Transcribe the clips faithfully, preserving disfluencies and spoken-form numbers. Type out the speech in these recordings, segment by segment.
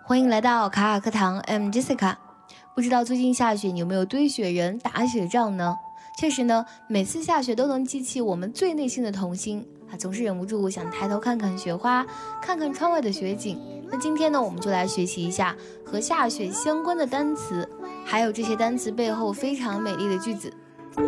欢迎来到卡卡课堂 I'm Jessica。 不知道最近下雪你有没有堆雪人打雪仗呢？确实呢，每次下雪都能激起我们最内心的童心啊，总是忍不住想抬头看看雪花，看看窗外的雪景。那今天呢，我们就来学习一下和下雪相关的单词，还有这些单词背后非常美丽的句子。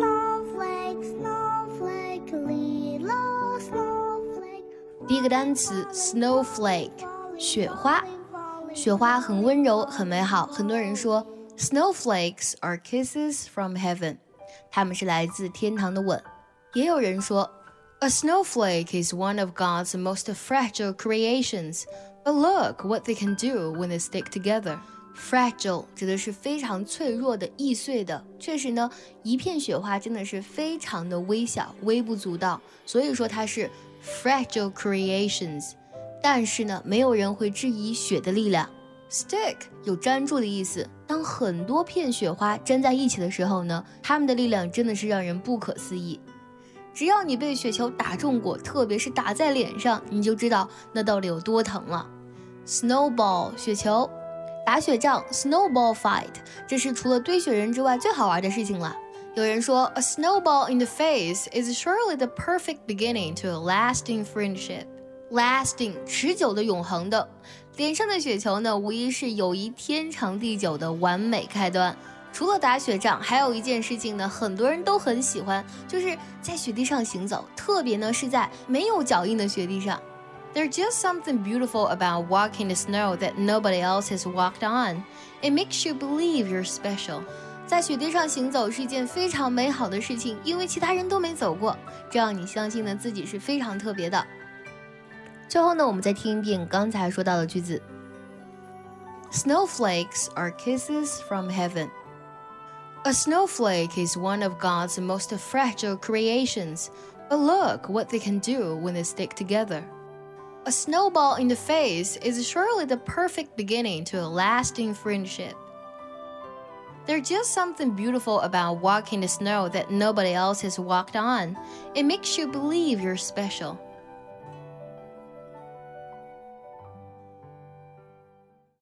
第一个单词 snowflake， 雪花。雪花很温柔很美好，很多人说 snowflakes are kisses from heaven， 它们是来自天堂的吻。也有人说 a snowflake is one of God's most fragile creations, but look what they can do when they stick together。 Fragile 指的是非常脆弱的易碎的，确实呢，一片雪花真的是非常的微小，微不足道，所以说它是 fragile creations。但是呢，没有人会质疑雪的力量。 Stick 有粘住的意思，当很多片雪花粘在一起的时候呢，它们的力量真的是让人不可思议。只要你被雪球打中过，特别是打在脸上，你就知道那到底有多疼了。 Snowball 雪球，打雪仗 Snowball fight， 这是除了堆雪人之外最好玩的事情了。有人说 A snowball in the face is surely the perfect beginning to a lasting friendship。Lasting 持久的永恒的，脸上的雪球呢，无疑是友谊天长地久的完美开端。除了打雪仗，还有一件事情呢，很多人都很喜欢，就是在雪地上行走，特别呢是在没有脚印的雪地上。There's just something beautiful about walking the snow that nobody else has walked on. It makes you believe you're special. 在雪地上行走是一件非常美好的事情，因为其他人都没走过，这让你相信呢自己是非常特别的。最后呢，我们再听一遍刚才说到的句子。 Snowflakes are kisses from heaven. A snowflake is one of God's most fragile creations, but look what they can do when they stick together. A snowball in the face is surely the perfect beginning to a lasting friendship. There's just something beautiful about walking the snow that nobody else has walked on. It makes you believe you're special.